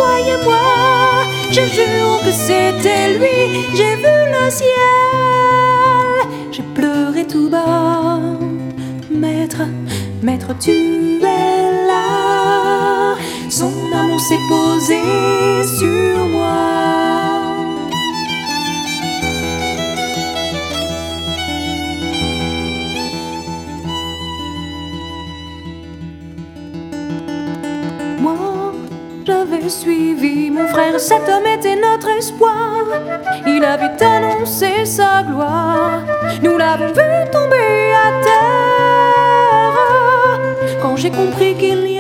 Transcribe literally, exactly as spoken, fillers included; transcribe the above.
croyez-moi, je jure que c'était lui. J'ai vu le ciel, j'ai pleuré tout bas. Maître, maître, tu es là. Son amour s'est posé sur moi. Moi, j'avais suivi mon frère, cet homme était notre espoir. Il avait annoncé sa gloire, nous l'avons vu tomber à terre. Quand j'ai compris qu'il n'y